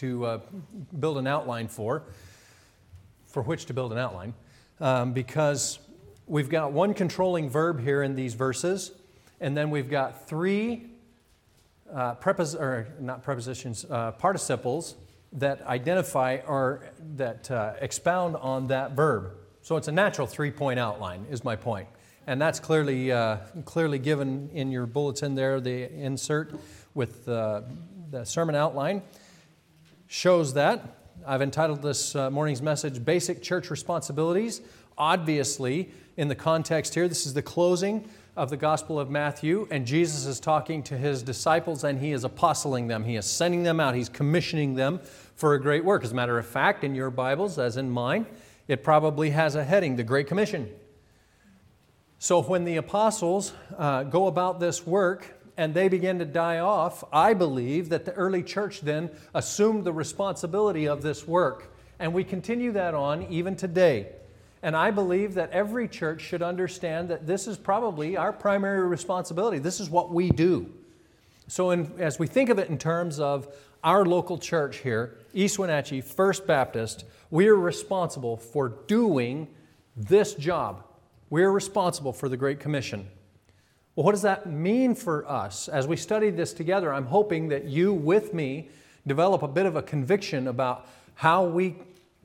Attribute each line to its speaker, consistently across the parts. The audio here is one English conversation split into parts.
Speaker 1: to build an outline for which to build an outline, because we've got one controlling verb here in these verses, and then we've got three participles that identify or that expound on that verb. So it's a natural three-point outline, is my point. And that's clearly given in your bulletin there. The insert with the sermon outline shows that. I've entitled this morning's message, Basic Church Responsibilities. Obviously, in the context here, this is the closing of the Gospel of Matthew, and Jesus is talking to His disciples, and He is apostling them. He is sending them out. He's commissioning them for a great work. As a matter of fact, in your Bibles, as in mine, it probably has a heading, the Great Commission. So when the apostles go about this work and they begin to die off, I believe that the early church then assumed the responsibility of this work. And we continue that on even today. And I believe that every church should understand that this is probably our primary responsibility. This is what we do. So as we think of it in terms of our local church here, East Wenatchee First Baptist, we are responsible for doing this job. We're responsible for the Great Commission. Well, what does that mean for us? As we study this together, I'm hoping that you, with me, develop a bit of a conviction about how we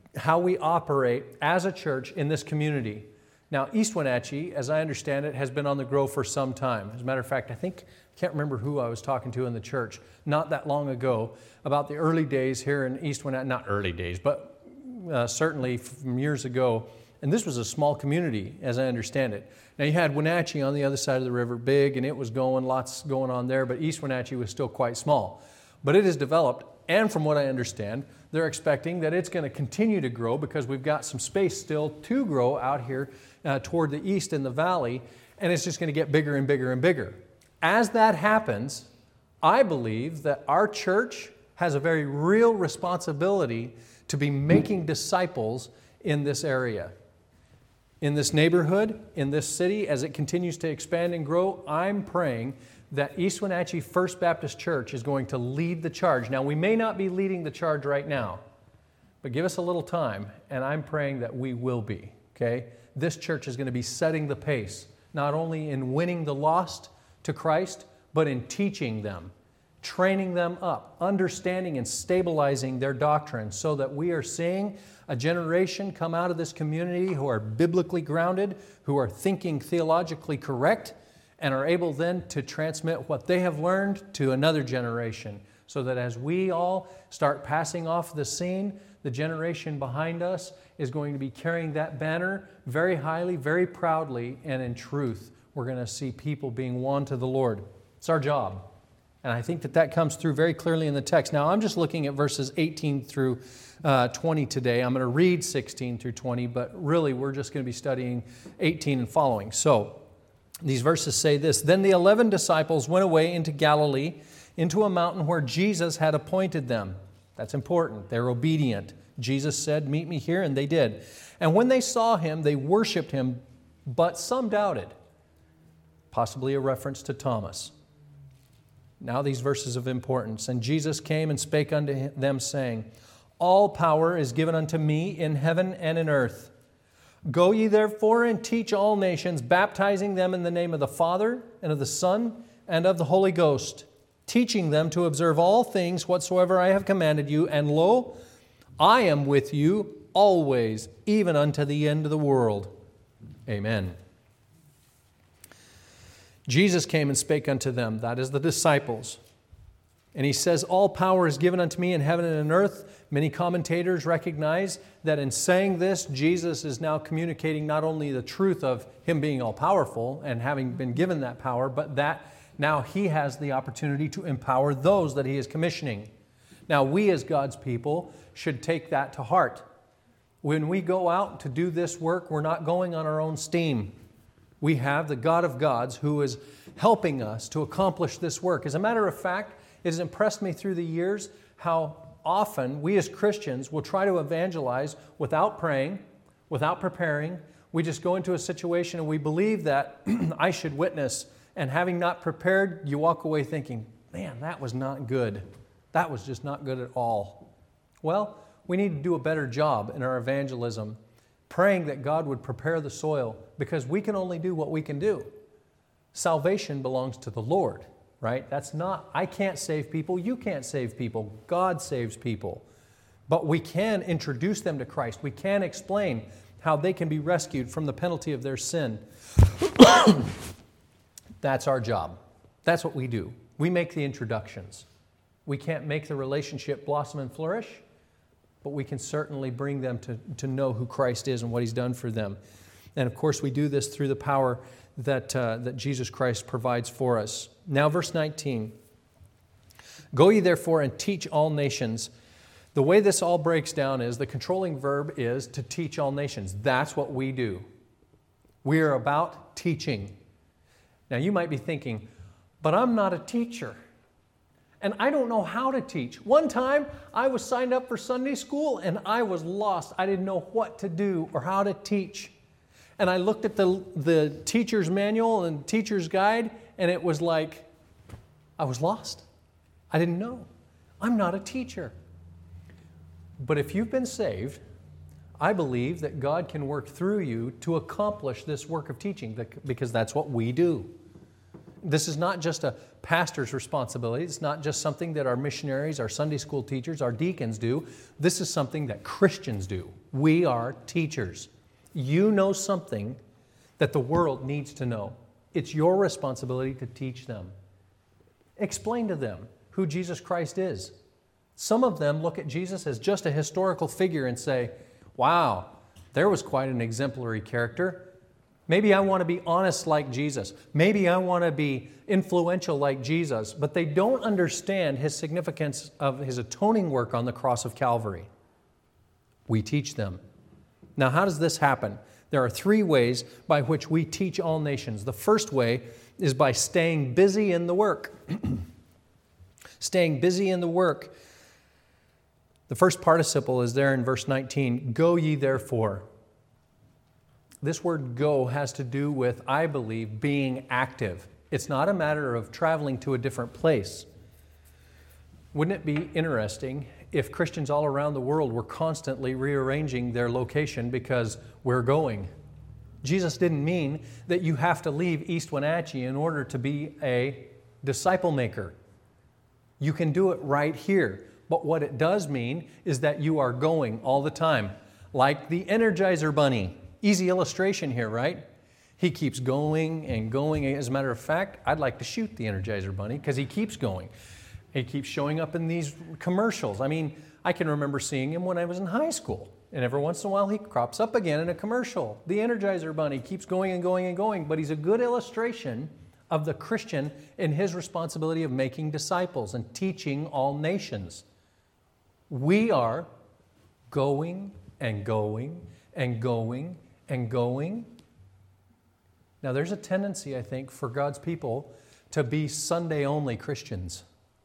Speaker 1: operate as a church in this community. Now, East Wenatchee, as I understand it, has been on the grow for some time. As a matter of fact, I can't remember who I was talking to in the church not that long ago about the early days here in East Wenatchee. Not early days, but certainly from years ago. And this was a small community, as I understand it. Now, you had Wenatchee on the other side of the river, big, and it was lots going on there, but East Wenatchee was still quite small. But it has developed, and from what I understand, they're expecting that it's going to continue to grow because we've got some space still to grow out here toward the east in the valley, and it's just going to get bigger and bigger and bigger. As that happens, I believe that our church has a very real responsibility to be making disciples in this area. In this neighborhood, in this city, as it continues to expand and grow, I'm praying that East Wenatchee First Baptist Church is going to lead the charge. Now, we may not be leading the charge right now, but give us a little time, and I'm praying that we will be, okay? This church is going to be setting the pace, not only in winning the lost to Christ, but in teaching them, training them up, understanding and stabilizing their doctrine so that we are seeing a generation come out of this community who are biblically grounded, who are thinking theologically correct, and are able then to transmit what they have learned to another generation, so that as we all start passing off the scene, the generation behind us is going to be carrying that banner very highly, very proudly, and in truth, we're going to see people being won to the Lord. It's our job. And I think that comes through very clearly in the text. Now, I'm just looking at verses 18 through 20 today. I'm going to read 16 through 20, but really we're just going to be studying 18 and following. So, these verses say this: Then the 11 disciples went away into Galilee, into a mountain where Jesus had appointed them. That's important. They're obedient. Jesus said, "Meet me here," and they did. And when they saw Him, they worshiped Him, but some doubted. Possibly a reference to Thomas. Now these verses of importance. And Jesus came and spake unto them, saying, All power is given unto me in heaven and in earth. Go ye therefore and teach all nations, baptizing them in the name of the Father and of the Son and of the Holy Ghost, teaching them to observe all things whatsoever I have commanded you. And lo, I am with you always, even unto the end of the world. Amen. Jesus came and spake unto them, that is the disciples. And He says, all power is given unto me in heaven and in earth. Many commentators recognize that in saying this, Jesus is now communicating not only the truth of Him being all-powerful and having been given that power, but that now He has the opportunity to empower those that He is commissioning. Now, we as God's people should take that to heart. When we go out to do this work, we're not going on our own steam. We have the God of gods who is helping us to accomplish this work. As a matter of fact, it has impressed me through the years how often we as Christians will try to evangelize without praying, without preparing. We just go into a situation and we believe that I should witness, and having not prepared, you walk away thinking, man, that was not good. That was just not good at all. Well, we need to do a better job in our evangelism, praying that God would prepare the soil, because we can only do what we can do. Salvation belongs to the Lord, right? I can't save people, you can't save people, God saves people. But we can introduce them to Christ. We can explain how they can be rescued from the penalty of their sin. That's our job. That's what we do. We make the introductions. We can't make the relationship blossom and flourish, but we can certainly bring them to know who Christ is and what He's done for them. And of course, we do this through the power that Jesus Christ provides for us. Now, verse 19. Go ye therefore and teach all nations. The way this all breaks down is the controlling verb is to teach all nations. That's what we do. We are about teaching. Now, you might be thinking, but I'm not a teacher. And I don't know how to teach. One time, I was signed up for Sunday school and I was lost. I didn't know what to do or how to teach. And I looked at the teacher's manual and teacher's guide, and it was like, I was lost. I didn't know. I'm not a teacher. But if you've been saved, I believe that God can work through you to accomplish this work of teaching, because that's what we do. This is not just a pastor's responsibility. It's not just something that our missionaries, our Sunday school teachers, our deacons do. This is something that Christians do. We are teachers. You know something that the world needs to know. It's your responsibility to teach them. Explain to them who Jesus Christ is. Some of them look at Jesus as just a historical figure and say, wow, there was quite an exemplary character. Maybe I want to be honest like Jesus. Maybe I want to be influential like Jesus. But they don't understand His significance of His atoning work on the cross of Calvary. We teach them. Now, how does this happen? There are 3 ways by which we teach all nations. The first way is by staying busy in the work. Staying busy in the work. The first participle is there in verse 19. Go ye therefore. This word go has to do with, I believe, being active. It's not a matter of traveling to a different place. Wouldn't it be interesting if Christians all around the world were constantly rearranging their location because we're going? Jesus didn't mean that you have to leave East Wenatchee in order to be a disciple maker. You can do it right here. But what it does mean is that you are going all the time, like the Energizer Bunny. Easy illustration here, right? He keeps going and going. As a matter of fact, I'd like to shoot the Energizer Bunny because he keeps going. He keeps showing up in these commercials. I mean, I can remember seeing him when I was in high school. And every once in a while, he crops up again in a commercial. The Energizer Bunny keeps going and going and going. But he's a good illustration of the Christian in his responsibility of making disciples and teaching all nations. We are going and going and going and going. Now, there's a tendency, I think, for God's people to be Sunday-only Christians.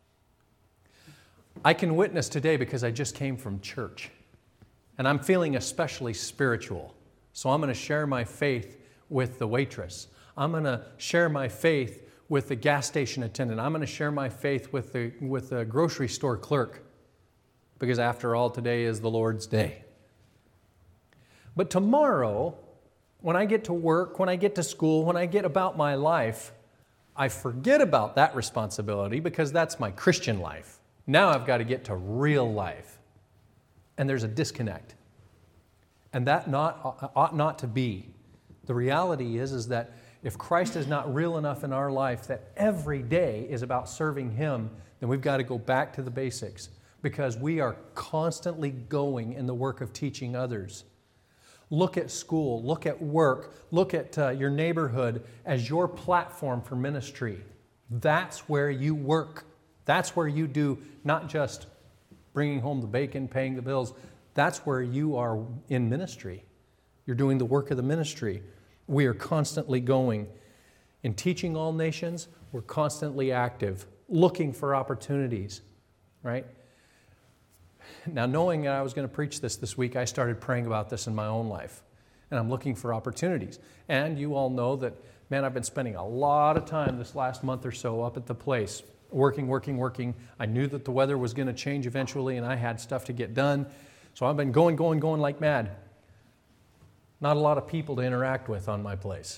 Speaker 1: I can witness today because I just came from church, and I'm feeling especially spiritual. So I'm going to share my faith with the waitress. I'm going to share my faith with the gas station attendant. I'm going to share my faith with the grocery store clerk, because after all, today is the Lord's day. But tomorrow, when I get to work, when I get to school, when I get about my life, I forget about that responsibility because that's my Christian life. Now I've got to get to real life. And there's a disconnect. And that ought not to be. The reality is that if Christ is not real enough in our life that every day is about serving Him, then we've got to go back to the basics, because we are constantly going in the work of teaching others. Look at school, look at work, look at your neighborhood as your platform for ministry. That's where you work. That's where you do not just bringing home the bacon, paying the bills. That's where you are in ministry. You're doing the work of the ministry. We are constantly going. In teaching all nations, we're constantly active, looking for opportunities, right? Now, knowing that I was going to preach this week, I started praying about this in my own life. And I'm looking for opportunities. And you all know that, man, I've been spending a lot of time this last month or so up at the place. working. I knew that the weather was going to change eventually, and I had stuff to get done. So I've been going like mad. Not a lot of people to interact with on my place.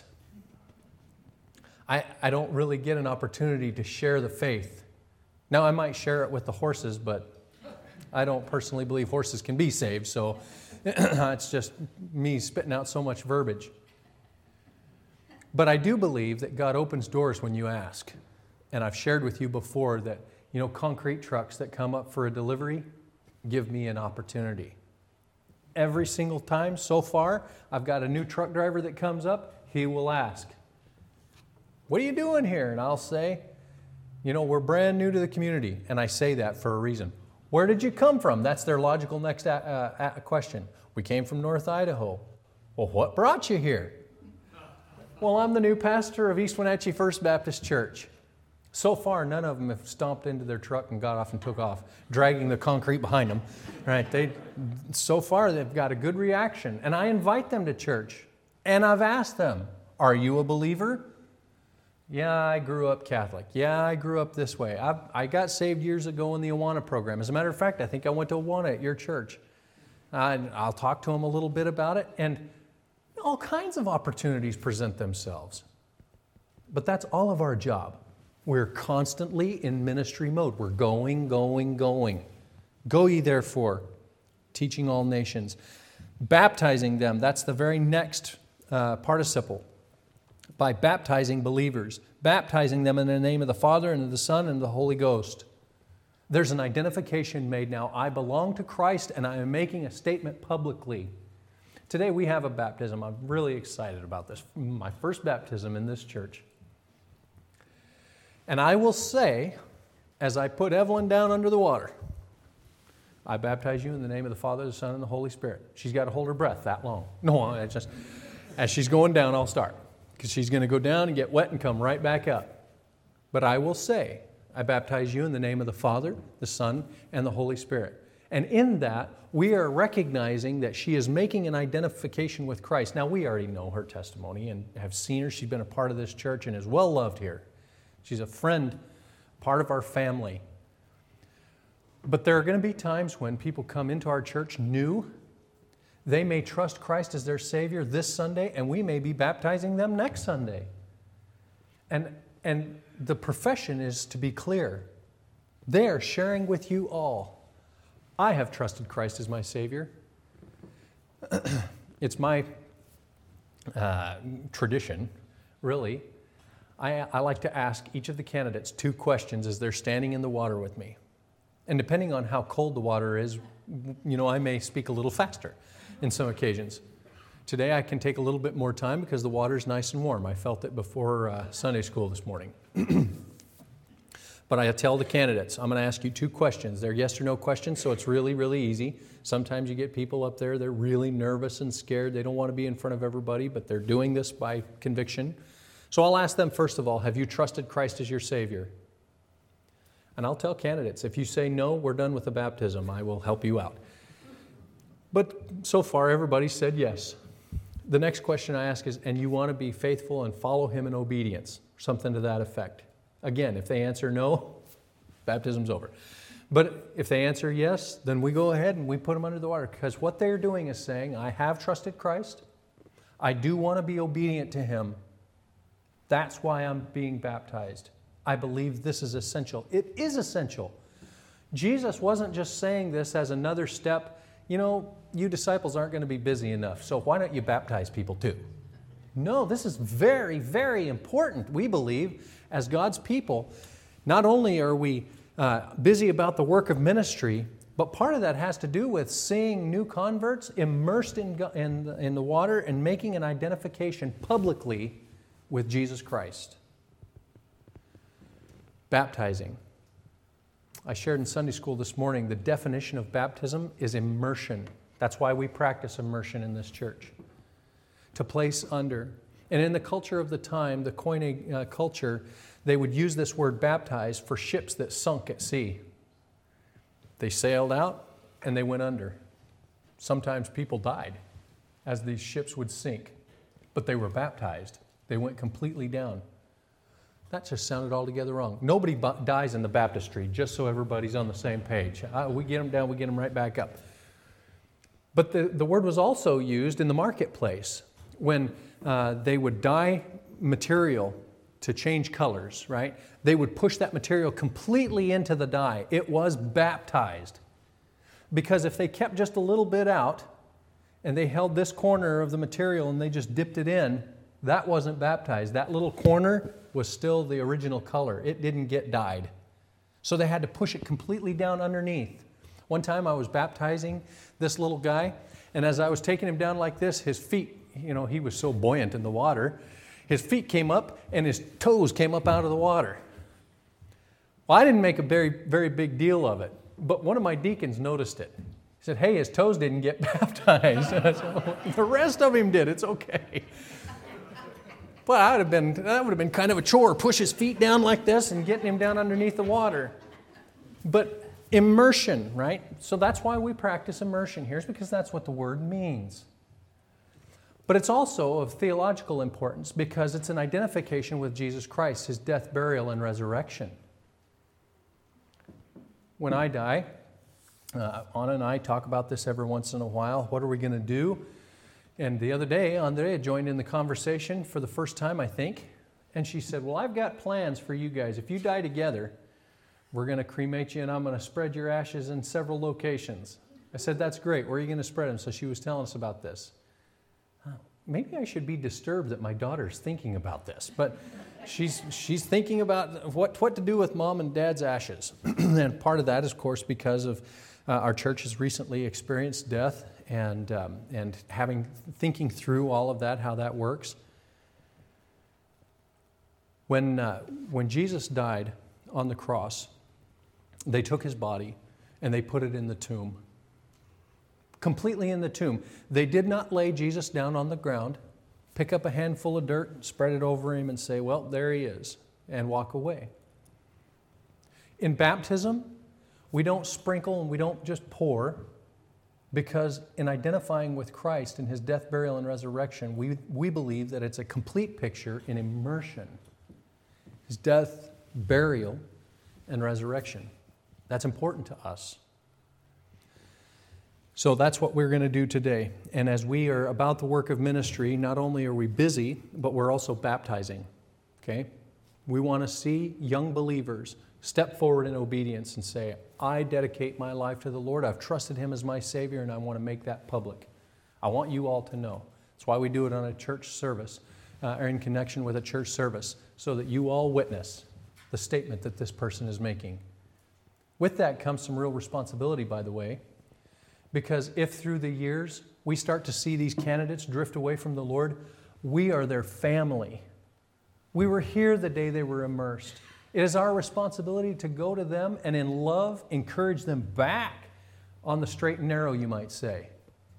Speaker 1: I don't really get an opportunity to share the faith. Now, I might share it with the horses, but I don't personally believe horses can be saved, so it's just me spitting out so much verbiage. But I do believe that God opens doors when you ask. And I've shared with you before that, concrete trucks that come up for a delivery give me an opportunity. Every single time so far, I've got a new truck driver that comes up, he will ask, "What are you doing here?" And I'll say, "We're brand new to the community." And I say that for a reason. "Where did you come from?" That's their logical next question. "We came from North Idaho." "Well, what brought you here?" "Well, I'm the new pastor of East Wenatchee First Baptist Church." So far, none of them have stomped into their truck and got off and took off, dragging the concrete behind them. Right? So far, they've got a good reaction. And I invite them to church. And I've asked them, "Are you a believer?" "Yeah, I grew up Catholic. Yeah, I grew up this way. I got saved years ago in the Awana program. As a matter of fact, I think I went to Awana at your church." I'll talk to them a little bit about it. And all kinds of opportunities present themselves. But that's all of our job. We're constantly in ministry mode. We're going. Go ye therefore, teaching all nations. Baptizing them, that's the very next participle. By baptizing believers. Baptizing them in the name of the Father and of the Son and of the Holy Ghost. There's an identification made now. I belong to Christ and I am making a statement publicly. Today we have a baptism. I'm really excited about this. My first baptism in this church. And I will say, as I put Evelyn down under the water, "I baptize you in the name of the Father, the Son, and the Holy Spirit." She's got to hold her breath that long. No, as she's going down, I'll start. Because she's going to go down and get wet and come right back up. But I will say, "I baptize you in the name of the Father, the Son, and the Holy Spirit." And in that, we are recognizing that she is making an identification with Christ. Now, we already know her testimony and have seen her. She's been a part of this church and is well loved here. She's a friend, part of our family. But there are going to be times when people come into our church new. They may trust Christ as their Savior this Sunday, and we may be baptizing them next Sunday. And the profession is to be clear. They are sharing with you all, "I have trusted Christ as my Savior." It's my tradition, really. I like to ask each of the candidates 2 questions as they're standing in the water with me. And depending on how cold the water is, I may speak a little faster in some occasions. Today I can take a little bit more time because the water's nice and warm. I felt it before Sunday school this morning. But I tell the candidates, I'm going to ask you 2 questions. They're yes or no questions, so it's really, really easy. Sometimes you get people up there, they're really nervous and scared. They don't want to be in front of everybody, but they're doing this by conviction. So I'll ask them, first of all, have you trusted Christ as your Savior? And I'll tell candidates, if you say no, we're done with the baptism. I will help you out. But so far, everybody said yes. The next question I ask is, and you want to be faithful and follow Him in obedience? Something to that effect. Again, if they answer no, baptism's over. But if they answer yes, then we go ahead and we put them under the water. Because what they're doing is saying, I have trusted Christ. I do want to be obedient to Him. That's why I'm being baptized. I believe this is essential. It is essential. Jesus wasn't just saying this as another step. You disciples aren't going to be busy enough, so why don't you baptize people too? No, this is very, very important. We believe as God's people, not only are we busy about the work of ministry, but part of that has to do with seeing new converts immersed in the water and making an identification publicly with Jesus Christ. Baptizing. I shared in Sunday school this morning, the definition of baptism is immersion. That's why we practice immersion in this church. To place under. And in the culture of the time, the Koine culture, they would use this word baptize for ships that sunk at sea. They sailed out and they went under. Sometimes people died as these ships would sink, but they were baptized. They went completely down. That just sounded altogether wrong. Nobody dies in the baptistry, just so everybody's on the same page. We get them down, we get them right back up. But the word was also used in the marketplace when they would dye material to change colors, right? They would push that material completely into the dye. It was baptized. Because if they kept just a little bit out and they held this corner of the material and they just dipped it in, that wasn't baptized. That little corner was still the original color. It didn't get dyed. So they had to push it completely down underneath. One time I was baptizing this little guy, and as I was taking him down like this, his feet, he was so buoyant in the water, his feet came up and his toes came up out of the water. Well, I didn't make a very, very big deal of it, but one of my deacons noticed it. He said, hey, his toes didn't get baptized. The rest of him did. It's okay. Well, that would have been kind of a chore, push his feet down like this and getting him down underneath the water. But immersion, right? So that's why we practice immersion here, is because that's what the word means. But it's also of theological importance because it's an identification with Jesus Christ, His death, burial, and resurrection. When I die, Anna and I talk about this every once in a while. What are we going to do? And the other day, Andrea joined in the conversation for the first time, I think. And she said, well, I've got plans for you guys. If you die together, we're going to cremate you and I'm going to spread your ashes in several locations. I said, that's great. Where are you going to spread them? So she was telling us about this. Maybe I should be disturbed that my daughter's thinking about this. But she's thinking about what to do with mom and dad's ashes. And part of that is, of course, because of our church has recently experienced death and thinking through all of that, how that works. When Jesus died on the cross, they took His body and they put it in the tomb. Completely in the tomb. They did not lay Jesus down on the ground, pick up a handful of dirt, spread it over Him and say, well, there He is, and walk away. In baptism, we don't sprinkle and we don't just pour, because in identifying with Christ and His death, burial, and resurrection, we believe that it's a complete picture in immersion. His death, burial, and resurrection. That's important to us. So that's what we're going to do today. And as we are about the work of ministry, not only are we busy, but we're also baptizing. Okay? We want to see young believers step forward in obedience and say, I dedicate my life to the Lord. I've trusted Him as my Savior, and I want to make that public. I want you all to know. That's why we do it on a church service, or in connection with a church service, so that you all witness the statement that this person is making. With that comes some real responsibility, by the way, because if through the years we start to see these candidates drift away from the Lord, we are their family. We were here the day they were immersed. It is our responsibility to go to them and in love encourage them back on the straight and narrow, you might say.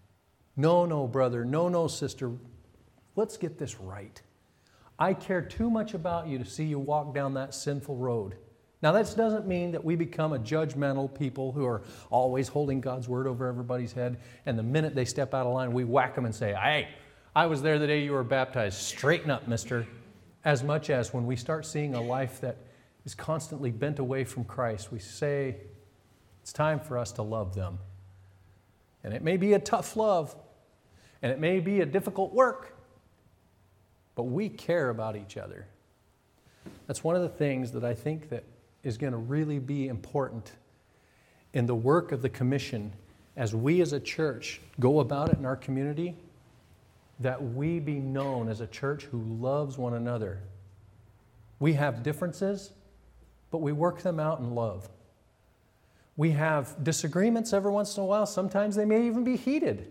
Speaker 1: No, brother. No, sister. Let's get this right. I care too much about you to see you walk down that sinful road. Now, that doesn't mean that we become a judgmental people who are always holding God's word over everybody's head, and the minute they step out of line, we whack them and say, hey, I was there the day you were baptized. Straighten up, mister. As much as when we start seeing a life that is constantly bent away from Christ, we say, it's time for us to love them. And it may be a tough love, and it may be a difficult work, but we care about each other. That's one of the things that I think that is going to really be important in the work of the commission as we as a church go about it in our community, that we be known as a church who loves one another. We have differences, but we work them out in love. We have disagreements every once in a while. Sometimes they may even be heated.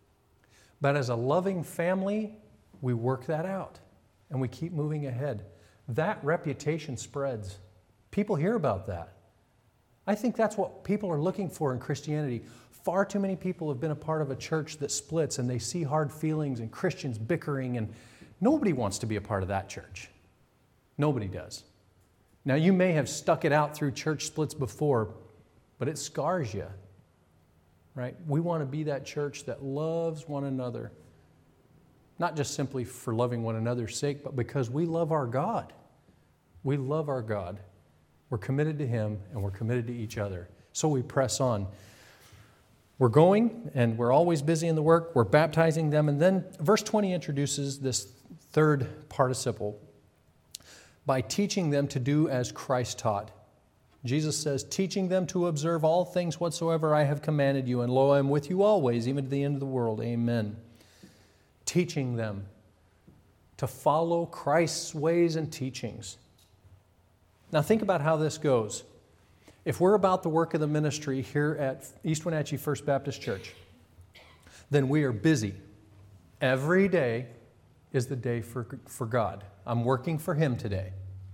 Speaker 1: But as a loving family, we work that out and we keep moving ahead. That reputation spreads. People hear about that. I think that's what people are looking for in Christianity. Far too many people have been a part of a church that splits and they see hard feelings and Christians bickering, and nobody wants to be a part of that church. Nobody does. Now, you may have stuck it out through church splits before, but it scars you, right? We want to be that church that loves one another, not just simply for loving one another's sake, but because we love our God. We love our God. We're committed to Him, and we're committed to each other. So we press on. We're going, and we're always busy in the work. We're baptizing them. And then verse 20 introduces this third participle by teaching them to do as Christ taught. Jesus says, teaching them to observe all things whatsoever I have commanded you, and lo, I am with you always, even to the end of the world. Amen. Teaching them to follow Christ's ways and teachings. Now think about how this goes. If we're about the work of the ministry here at East Wenatchee First Baptist Church, then we are busy. Every day is the day for God. I'm working for Him today.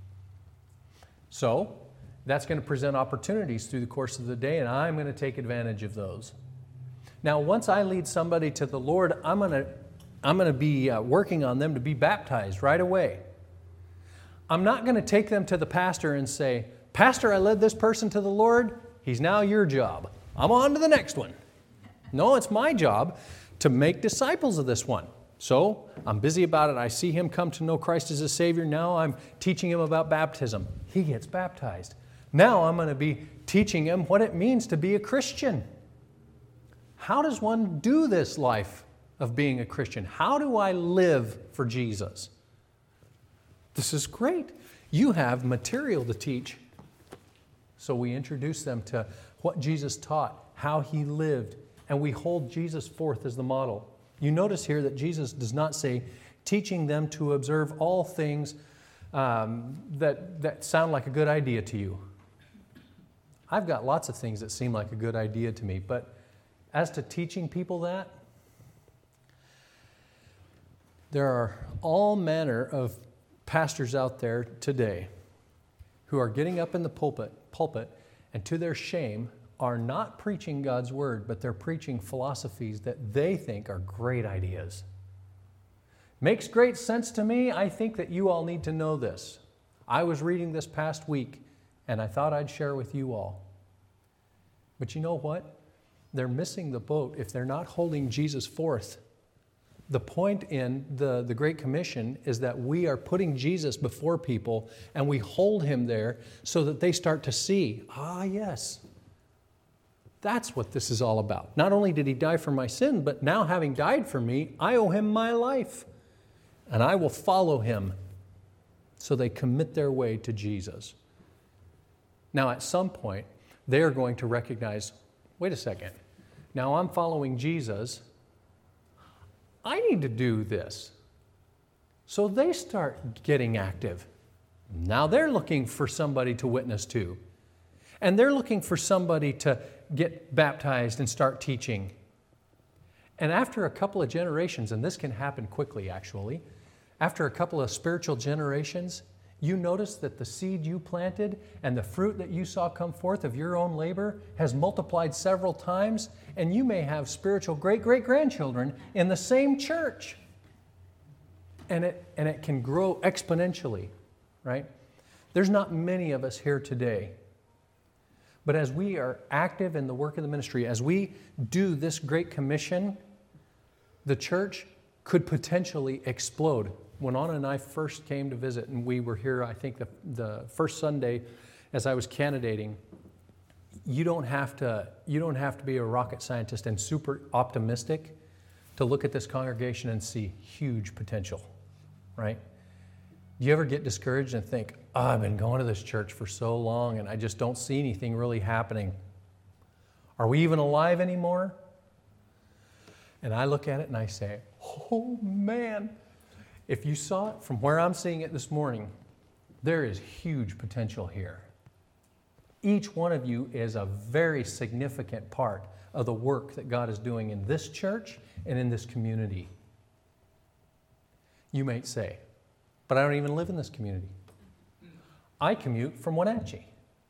Speaker 1: So that's going to present opportunities through the course of the day, and I'm going to take advantage of those. Now, once I lead somebody to the Lord, I'm going to be working on them to be baptized right away. I'm not going to take them to the pastor and say, Pastor, I led this person to the Lord. He's now your job. I'm on to the next one. No, it's my job to make disciples of this one. So I'm busy about it. I see him come to know Christ as a Savior. Now I'm teaching him about baptism. He gets baptized. Now I'm going to be teaching him what it means to be a Christian. How does one do this life of being a Christian? How do I live for Jesus? This is great. You have material to teach. So we introduce them to what Jesus taught, how He lived, and we hold Jesus forth as the model. You notice here that Jesus does not say, teaching them to observe all things that sound like a good idea to you. I've got lots of things that seem like a good idea to me, but as to teaching people that, there are all manner of pastors out there today who are getting up in the pulpit, and to their shame are not preaching God's Word, but they're preaching philosophies that they think are great ideas. Makes great sense to me. I think that you all need to know this. I was reading this past week, and I thought I'd share with you all. But you know what? They're missing the boat if they're not holding Jesus forth. The point in the Great Commission is that we are putting Jesus before people and we hold Him there so that they start to see, yes, that's what this is all about. Not only did He die for my sin, but now having died for me, I owe Him my life. And I will follow Him. So they commit their way to Jesus. Now at some point, they are going to recognize, wait a second, now I'm following Jesus, I need to do this. So they start getting active. Now they're looking for somebody to witness to. And they're looking for somebody to get baptized and start teaching. And after a couple of generations, and this can happen quickly actually, after a couple of spiritual generations, you notice that the seed you planted and the fruit that you saw come forth of your own labor has multiplied several times, and you may have spiritual great-great-grandchildren in the same church. And it can grow exponentially, right? There's not many of us here today. But as we are active in the work of the ministry, as we do this Great Commission, the church could potentially explode. When Anna and I first came to visit, and we were here, I think, the first Sunday as I was candidating, you don't have to be a rocket scientist and super optimistic to look at this congregation and see huge potential, right? Do you ever get discouraged and think, I've been going to this church for so long and I just don't see anything really happening. Are we even alive anymore? And I look at it and I say, oh man, if you saw it from where I'm seeing it this morning, there is huge potential here. Each one of you is a very significant part of the work that God is doing in this church and in this community. You might say, but I don't even live in this community. I commute from Wenatchee.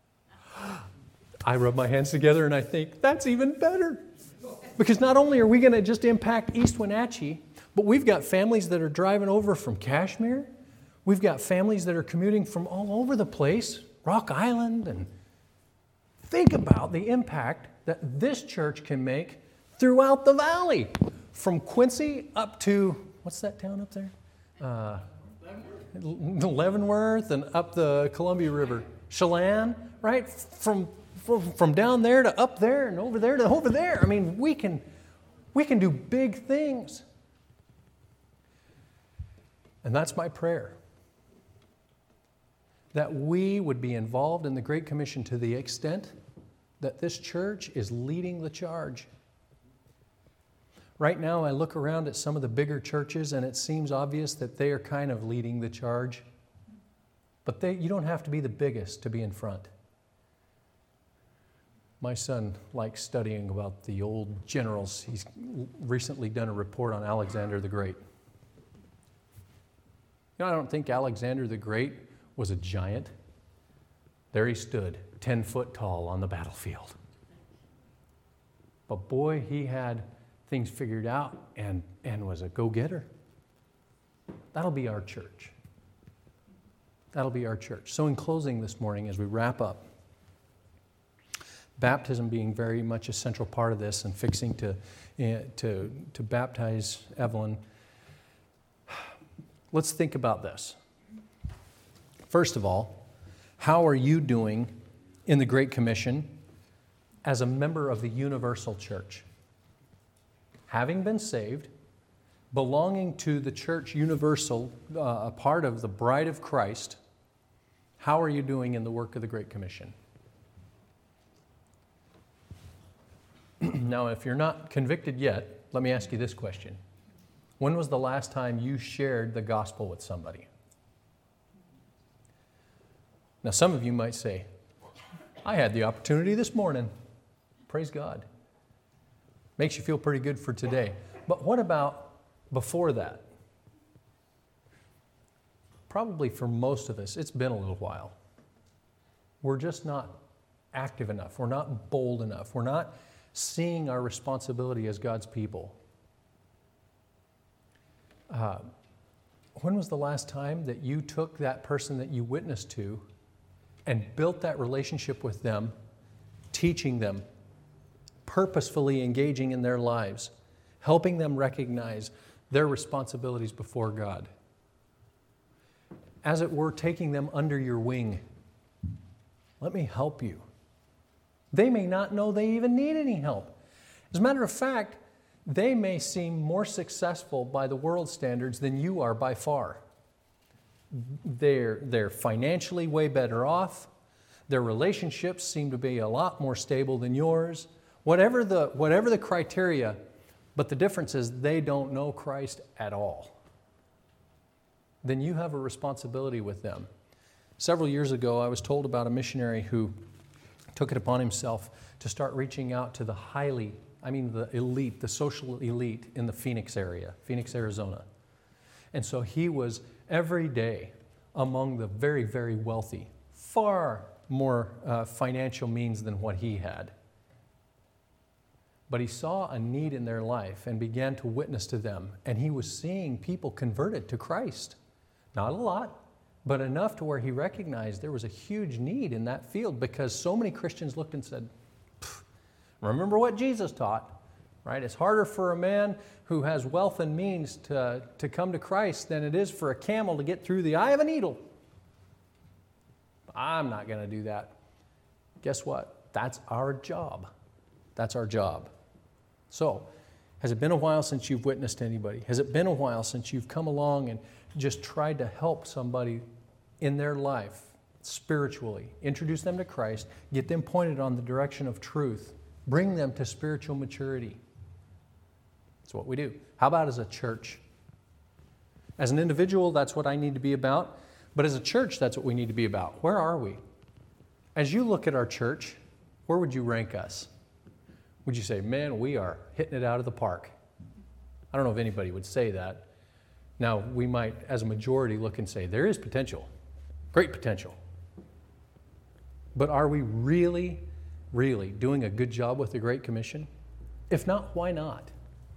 Speaker 1: I rub my hands together and I think, that's even better. Because not only are we going to just impact East Wenatchee, but we've got families that are driving over from Kashmir. We've got families that are commuting from all over the place, Rock Island. And think about the impact that this church can make throughout the valley. From Quincy up to, what's that town up there? Leavenworth and up the Columbia River. Chelan, right? From down there to up there and over there to over there. I mean, we can do big things. And that's my prayer. That we would be involved in the Great Commission to the extent that this church is leading the charge. Right now, I look around at some of the bigger churches and it seems obvious that they are kind of leading the charge. But you don't have to be the biggest to be in front. My son likes studying about the old generals. He's recently done a report on Alexander the Great. I don't think Alexander the Great was a giant. There he stood, 10 foot tall on the battlefield. But boy, he had things figured out and was a go-getter. That'll be our church. That'll be our church. So in closing this morning, as we wrap up, baptism being very much a central part of this and fixing to baptize Evelyn, let's think about this. First of all, how are you doing in the Great Commission as a member of the universal church? Having been saved, belonging to the church universal, a part of the bride of Christ, how are you doing in the work of the Great Commission? Now, if you're not convicted yet, let me ask you this question. When was the last time you shared the gospel with somebody? Now, some of you might say, I had the opportunity this morning. Praise God. Makes you feel pretty good for today. But what about before that? Probably for most of us, it's been a little while. We're just not active enough. We're not bold enough. We're not seeing our responsibility as God's people. When was the last time that you took that person that you witnessed to and built that relationship with them, teaching them, purposefully engaging in their lives, helping them recognize their responsibilities before God? As it were, taking them under your wing. Let me help you. They may not know they even need any help. As a matter of fact, they may seem more successful by the world standards than you are by far. They're financially way better off. Their relationships seem to be a lot more stable than yours. Whatever the criteria, but the difference is they don't know Christ at all. Then you have a responsibility with them. Several years ago, I was told about a missionary who took it upon himself to start reaching out to the elite, the social elite in the Phoenix area, Phoenix, Arizona. And so he was every day among the very, very wealthy, far more financial means than what he had. But he saw a need in their life and began to witness to them. And he was seeing people converted to Christ. Not a lot, but enough to where he recognized there was a huge need in that field because so many Christians looked and said, remember what Jesus taught, right? It's harder for a man who has wealth and means to come to Christ than it is for a camel to get through the eye of a needle. I'm not going to do that. Guess what? That's our job. That's our job. So, has it been a while since you've witnessed anybody? Has it been a while since you've come along and just tried to help somebody in their life spiritually, introduce them to Christ, get them pointed on the direction of truth, bring them to spiritual maturity? That's what we do. How about as a church? As an individual, that's what I need to be about. But as a church, that's what we need to be about. Where are we? As you look at our church, where would you rank us? Would you say, man, we are hitting it out of the park? I don't know if anybody would say that. Now, we might, as a majority, look and say, there is potential, great potential. But are we really, really doing a good job with the Great Commission? If not, why not?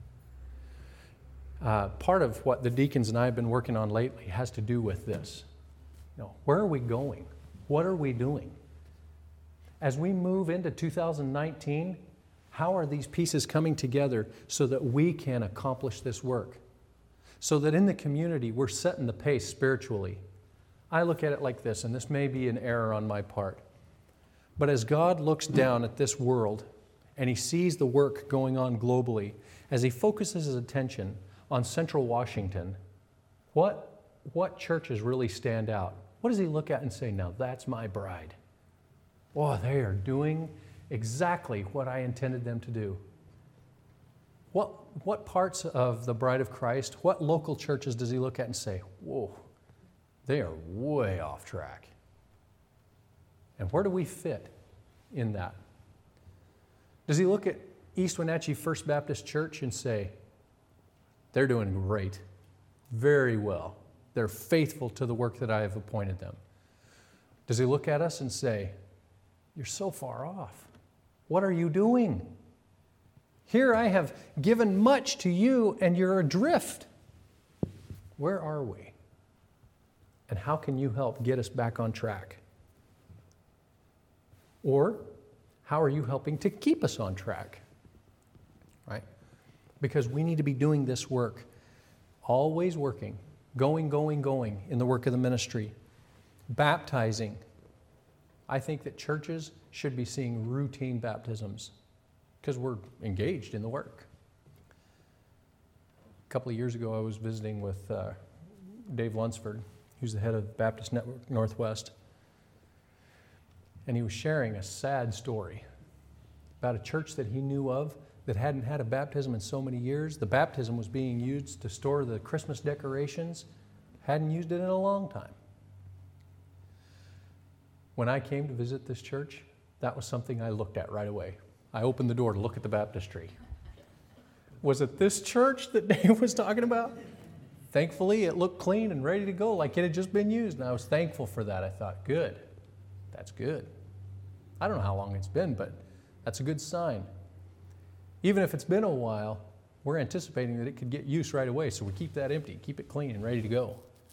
Speaker 1: Part of what the deacons and I have been working on lately has to do with this. Where are we going? What are we doing? As we move into 2019, how are these pieces coming together so that we can accomplish this work? So that in the community, we're setting the pace spiritually. I look at it like this, and this may be an error on my part. But as God looks down at this world and He sees the work going on globally, as He focuses His attention on Central Washington, what churches really stand out? What does He look at and say, now that's my bride? Oh, they are doing exactly what I intended them to do. What parts of the bride of Christ, what local churches does He look at and say, whoa, they are way off track? And where do we fit in that? Does He look at East Wenatchee First Baptist Church and say, they're doing great, very well. They're faithful to the work that I have appointed them? Does He look at us and say, you're so far off. What are you doing? Here I have given much to you and you're adrift. Where are we? And how can you help get us back on track? Or how are you helping to keep us on track? Right? Because we need to be doing this work, always working, going in the work of the ministry, baptizing. I think that churches should be seeing routine baptisms because we're engaged in the work. A couple of years ago, I was visiting with Dave Lunsford, who's the head of Baptist Network Northwest, and he was sharing a sad story about a church that he knew of that hadn't had a baptism in so many years. The baptism was being used to store the Christmas decorations, hadn't used it in a long time. When I came to visit this church, that was something I looked at right away. I opened the door to look at the baptistry. Was it this church that Dave was talking about? Thankfully, it looked clean and ready to go like it had just been used, and I was thankful for that. I thought, good, that's good. I don't know how long it's been, but that's a good sign. Even if it's been a while, we're anticipating that it could get use right away, so we keep that empty, keep it clean and ready to go.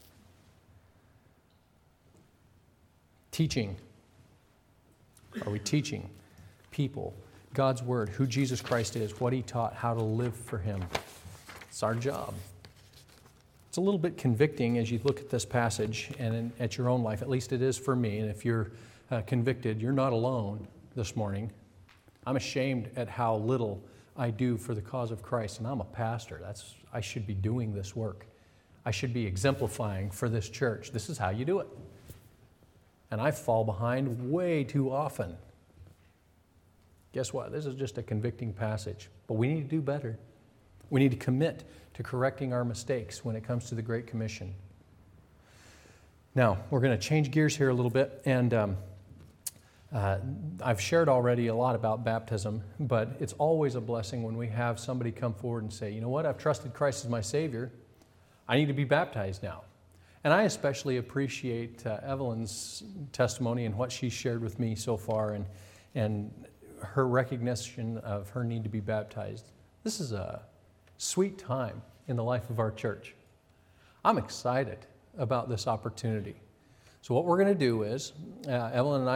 Speaker 1: Teaching. Are we teaching people God's Word, who Jesus Christ is, what He taught, how to live for Him? It's our job. It's a little bit convicting as you look at this passage and at your own life. At least it is for me. And if you're convicted, you're not alone this morning. I'm ashamed at how little I do for the cause of Christ, and I'm a pastor. I should be doing this work. I should be exemplifying for this church. This is how you do it. And I fall behind way too often. Guess what? This is just a convicting passage. But we need to do better. We need to commit to correcting our mistakes when it comes to the Great Commission. Now, we're going to change gears here a little bit. And I've shared already a lot about baptism, but it's always a blessing when we have somebody come forward and say, you know what, I've trusted Christ as my Savior. I need to be baptized now. And I especially appreciate Evelyn's testimony and what she shared with me so far and her recognition of her need to be baptized. This is a sweet time in the life of our church. I'm excited about this opportunity. So what we're going to do is, Evelyn and I